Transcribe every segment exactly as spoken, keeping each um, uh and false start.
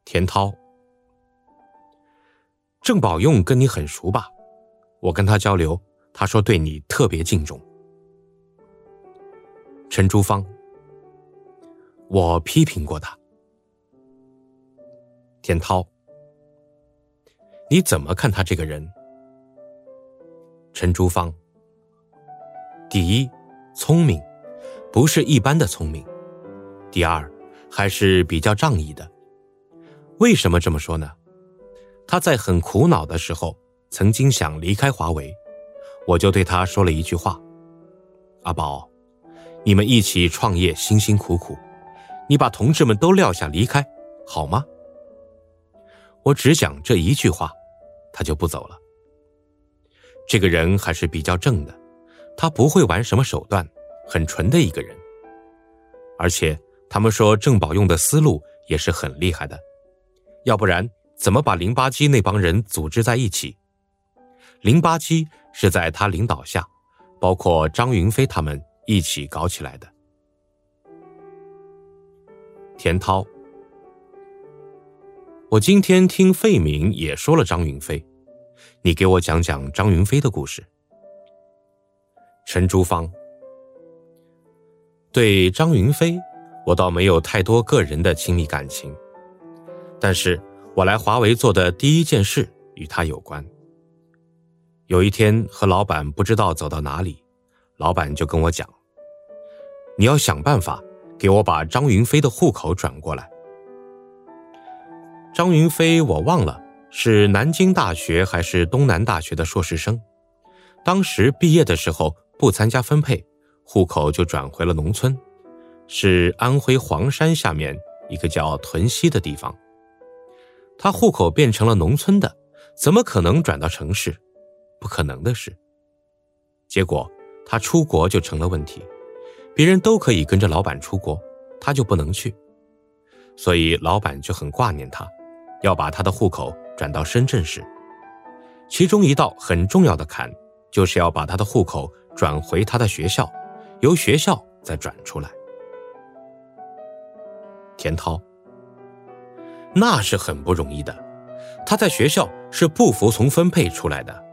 田涛，郑宝用跟你很熟吧？我跟他交流，他说对你特别敬重。陈珠芳，我批评过他。田涛，你怎么看他这个人？陈珠芳，第一，聪明，不是一般的聪明；第二，还是比较仗义的。为什么这么说呢？他在很苦恼的时候，曾经想离开华为，我就对他说了一句话：阿宝，你们一起创业辛辛苦苦，你把同志们都撂下离开，好吗？我只讲这一句话，他就不走了。这个人还是比较正的，他不会玩什么手段，很纯的一个人。而且他们说郑宝用的思路也是很厉害的，要不然怎么把零八机那帮人组织在一起？零八机是在他领导下，包括张云飞他们一起搞起来的。田涛，我今天听费敏也说了张云飞，你给我讲讲张云飞的故事。陈珠芳，对张云飞我倒没有太多个人的亲密感情，但是我来华为做的第一件事与他有关。有一天和老板不知道走到哪里，老板就跟我讲，你要想办法给我把张云飞的户口转过来。张云飞我忘了是南京大学还是东南大学的硕士生，当时毕业的时候不参加分配，户口就转回了农村，是安徽黄山下面一个叫屯溪的地方。他户口变成了农村的，怎么可能转到城市？不可能的事。结果他出国就成了问题，别人都可以跟着老板出国，他就不能去，所以老板就很挂念他，要把他的户口转到深圳市。其中一道很重要的坎，就是要把他的户口转回他的学校，由学校再转出来。田涛，那是很不容易的，他在学校是不服从分配出来的。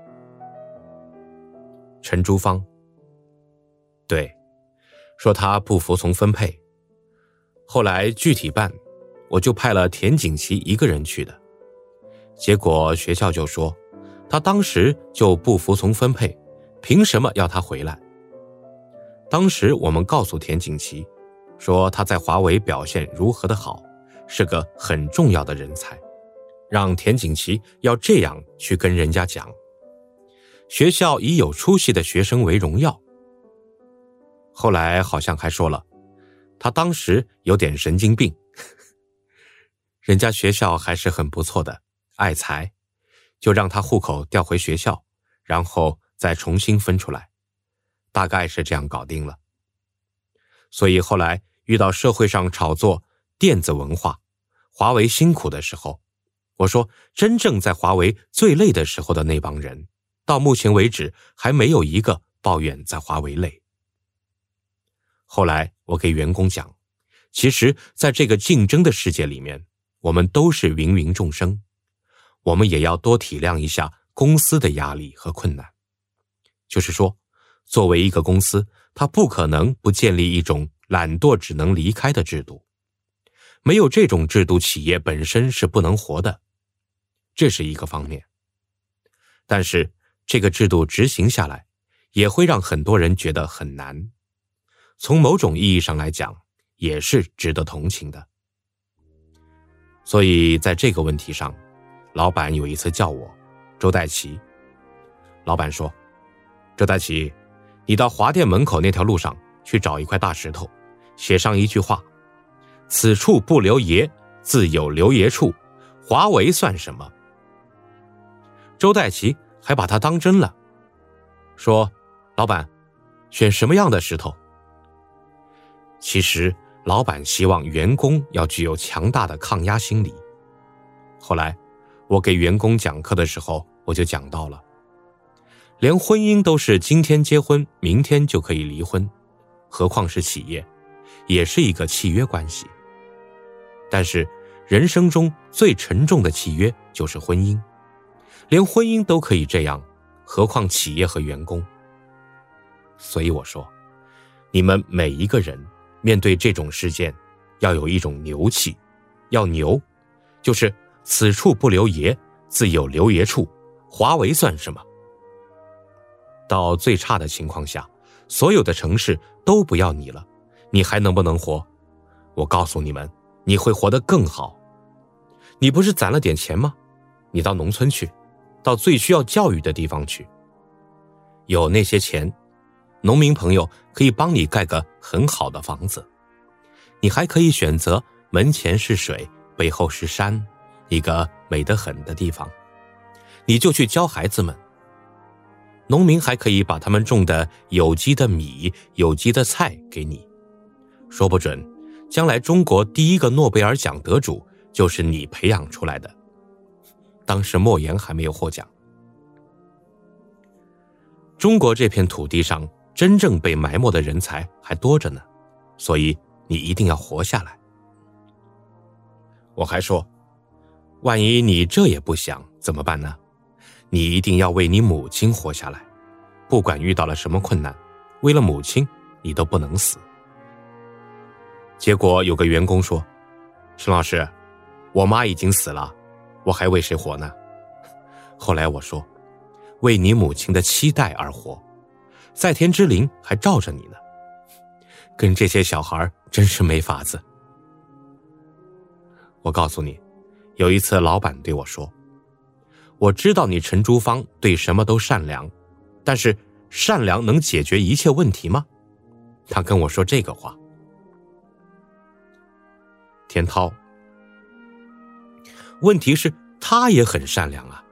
陈珠芳，对，说他不服从分配，后来具体办，我就派了田锦旗一个人去的，结果学校就说他当时就不服从分配，凭什么要他回来？当时我们告诉田锦旗，说他在华为表现如何的好，是个很重要的人才，让田锦旗要这样去跟人家讲。学校以有出息的学生为荣耀。后来好像还说了，他当时有点神经病，人家学校还是很不错的，爱才，就让他户口调回学校，然后再重新分出来，大概是这样搞定了。所以后来遇到社会上炒作电子文化，华为辛苦的时候，我说真正在华为最累的时候的那帮人，到目前为止还没有一个抱怨在华为累。后来我给员工讲，其实在这个竞争的世界里面，我们都是芸芸众生，我们也要多体谅一下公司的压力和困难。就是说，作为一个公司，它不可能不建立一种懒惰只能离开的制度，没有这种制度，企业本身是不能活的，这是一个方面。但是这个制度执行下来，也会让很多人觉得很难，从某种意义上来讲，也是值得同情的。所以在这个问题上，老板有一次叫我，周代奇，老板说，周代奇，你到华电门口那条路上去找一块大石头，写上一句话，此处不留爷，自有留爷处，华为算什么？周代奇还把他当真了，说，老板，选什么样的石头？其实老板希望员工要具有强大的抗压心理。后来我给员工讲课的时候，我就讲到了，连婚姻都是今天结婚明天就可以离婚，何况是企业，也是一个契约关系。但是人生中最沉重的契约就是婚姻，连婚姻都可以这样，何况企业和员工。所以我说，你们每一个人面对这种事件，要有一种牛气，要牛，就是此处不留爷，自有留爷处，华为算什么？到最差的情况下，所有的城市都不要你了，你还能不能活？我告诉你们，你会活得更好。你不是攒了点钱吗？你到农村去，到最需要教育的地方去。有那些钱，农民朋友可以帮你盖个很好的房子。你还可以选择门前是水，背后是山，一个美得很的地方。你就去教孩子们。农民还可以把他们种的有机的米、有机的菜给你。说不准，将来中国第一个诺贝尔奖得主就是你培养出来的。当时莫言还没有获奖。中国这片土地上真正被埋没的人才还多着呢，所以你一定要活下来。我还说，万一你这也不想怎么办呢？你一定要为你母亲活下来，不管遇到了什么困难，为了母亲你都不能死。结果有个员工说，陈老师，我妈已经死了，我还为谁活呢？后来我说，为你母亲的期待而活，在天之灵还罩着你呢。跟这些小孩真是没法子。我告诉你，有一次老板对我说，我知道你陈竹芳对什么都善良，但是善良能解决一切问题吗？他跟我说这个话。田涛，问题是他也很善良啊。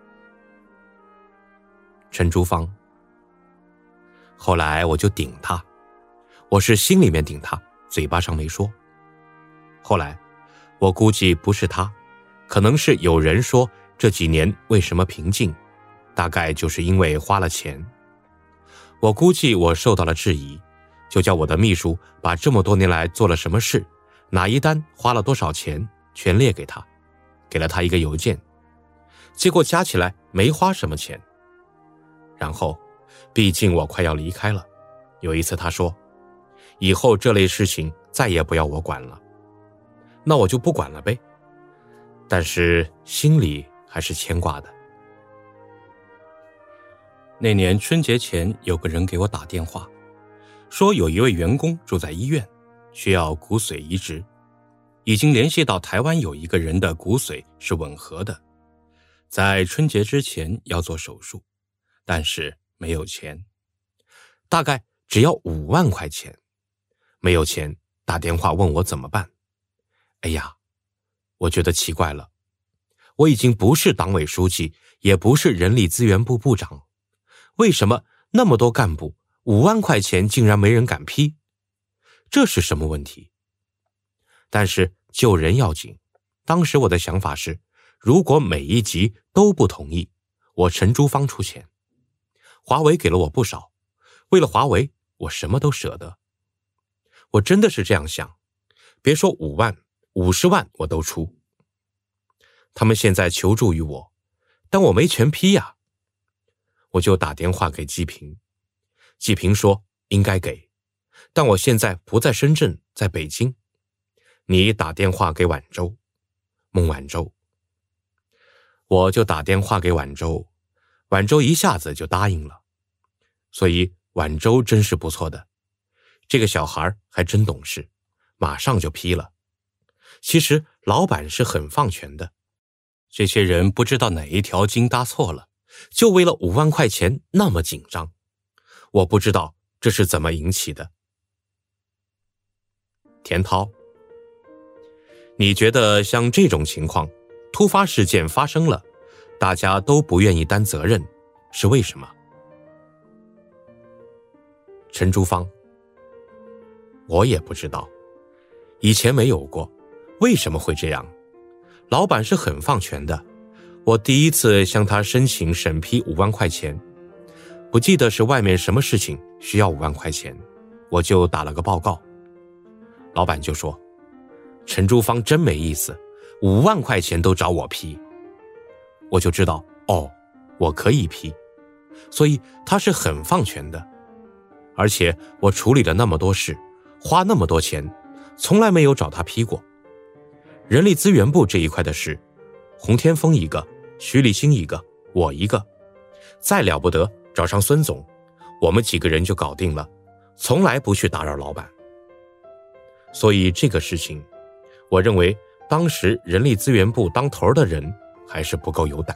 陈竹芳，后来我就顶他，我是心里面顶他，嘴巴上没说。后来我估计不是他，可能是有人说这几年为什么平静，大概就是因为花了钱。我估计我受到了质疑，就叫我的秘书把这么多年来做了什么事，哪一单花了多少钱全列给他，给了他一个邮件，结果加起来没花什么钱。然后毕竟我快要离开了，有一次他说，以后这类事情再也不要我管了，那我就不管了呗，但是心里还是牵挂的。那年春节前，有个人给我打电话，说有一位员工住在医院，需要骨髓移植，已经联系到台湾有一个人的骨髓是吻合的，在春节之前要做手术，但是没有钱，大概只要五万块钱。没有钱，打电话问我怎么办。哎呀，我觉得奇怪了，我已经不是党委书记，也不是人力资源部部长，为什么那么多干部五万块钱竟然没人敢批？这是什么问题？但是救人要紧，当时我的想法是，如果每一级都不同意，我陈竹芳出钱。华为给了我不少，为了华为我什么都舍得。我真的是这样想，别说五万五十万我都出。他们现在求助于我，但我没权批呀。我就打电话给季平，季平说应该给，但我现在不在深圳，在北京。你打电话给晚舟，孟晚舟。我就打电话给晚舟，晚舟一下子就答应了。所以晚舟真是不错的，这个小孩还真懂事，马上就批了。其实老板是很放权的，这些人不知道哪一条筋搭错了，就为了五万块钱那么紧张。我不知道这是怎么引起的。田涛，你觉得像这种情况，突发事件发生了，大家都不愿意担责任，是为什么？陈竹芳，我也不知道，以前没有过，为什么会这样？老板是很放权的，我第一次向他申请审批五万块钱，不记得是外面什么事情需要五万块钱，我就打了个报告。老板就说，陈竹芳真没意思， 五万块钱都找我批，我就知道，哦，我可以批，所以他是很放权的。而且我处理了那么多事，花那么多钱，从来没有找他批过。人力资源部这一块的事，洪天峰一个，徐立新一个，我一个，再了不得找上孙总，我们几个人就搞定了，从来不去打扰老板。所以这个事情，我认为当时人力资源部当头的人还是不够有胆。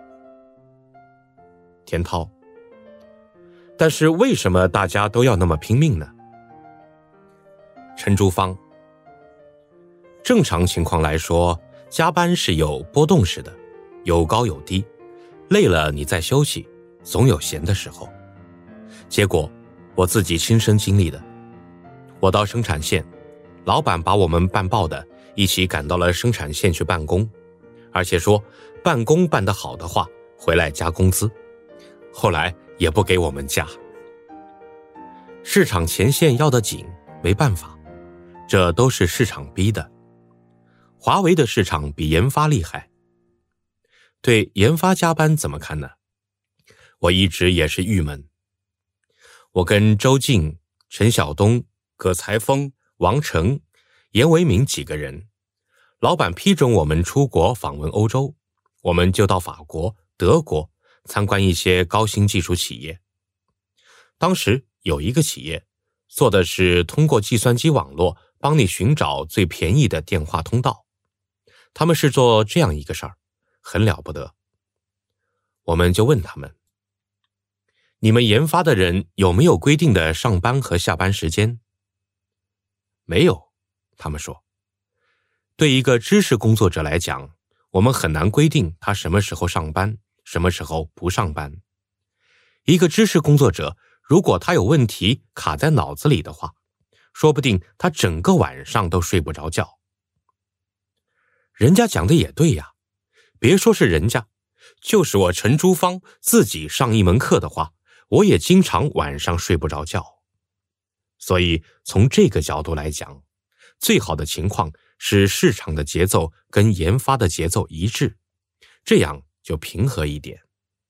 田涛，但是为什么大家都要那么拼命呢？陈竹芳，正常情况来说，加班是有波动式的，有高有低，累了你再休息，总有闲的时候。结果我自己亲身经历的，我到生产线，老板把我们办报的一起赶到了生产线去办公，而且说办公办得好的话回来加工资，后来也不给我们加。市场前线要得紧，没办法，这都是市场逼的。华为的市场比研发厉害。对研发加班怎么看呢？我一直也是郁闷。我跟周静、陈晓东、葛才峰、王成、严维明几个人，老板批准我们出国访问欧洲，我们就到法国、德国参观一些高新技术企业。当时有一个企业做的是通过计算机网络帮你寻找最便宜的电话通道，他们是做这样一个事儿，很了不得。我们就问他们，你们研发的人有没有规定的上班和下班时间？没有，他们说。对一个知识工作者来讲，我们很难规定他什么时候上班，什么时候不上班。一个知识工作者，如果他有问题卡在脑子里的话，说不定他整个晚上都睡不着觉。人家讲的也对呀，别说是人家，就是我陈竹芳自己上一门课的话，我也经常晚上睡不着觉。所以从这个角度来讲，最好的情况是市场的节奏跟研发的节奏一致，这样就平和一点。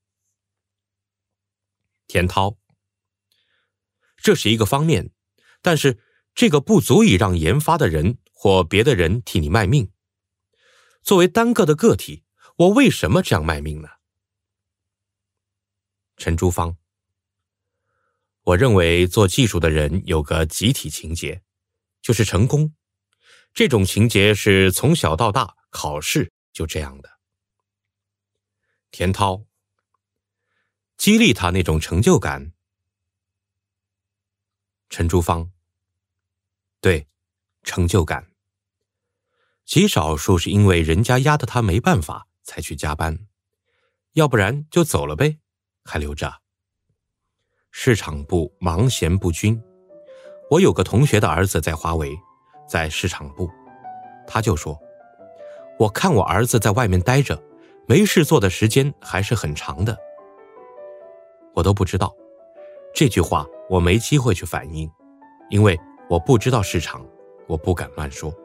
田涛，这是一个方面，但是这个不足以让研发的人或别的人替你卖命。作为单个的个体，我为什么这样卖命呢？陈竹芳，我认为做技术的人有个集体情节，就是成功。这种情节是从小到大考试就这样的。田涛，激励他那种成就感。陈竹芳，对，成就感。极少数是因为人家压得他没办法才去加班，要不然就走了呗，还留着。市场部忙闲不均，我有个同学的儿子在华为，在市场部，他就说，我看我儿子在外面待着，没事做的时间还是很长的。我都不知道，这句话我没机会去反映，因为我不知道市场，我不敢乱说。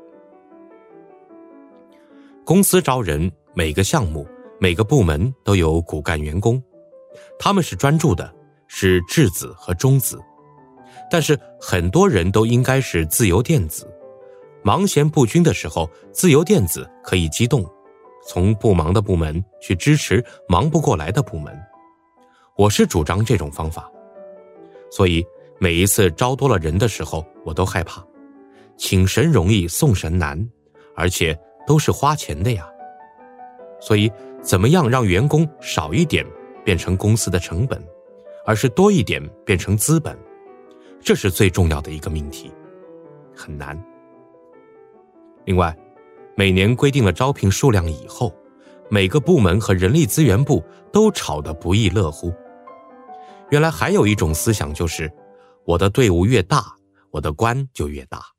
公司招人，每个项目、每个部门都有骨干员工，他们是专注的，是质子和中子。但是很多人都应该是自由电子，忙闲不均的时候，自由电子可以机动，从不忙的部门去支持忙不过来的部门。我是主张这种方法，所以每一次招多了人的时候，我都害怕，请神容易送神难，而且都是花钱的呀。所以怎么样让员工少一点变成公司的成本，而是多一点变成资本，这是最重要的一个命题，很难。另外，每年规定了招聘数量以后，每个部门和人力资源部都吵得不亦乐乎。原来还有一种思想，就是我的队伍越大，我的官就越大。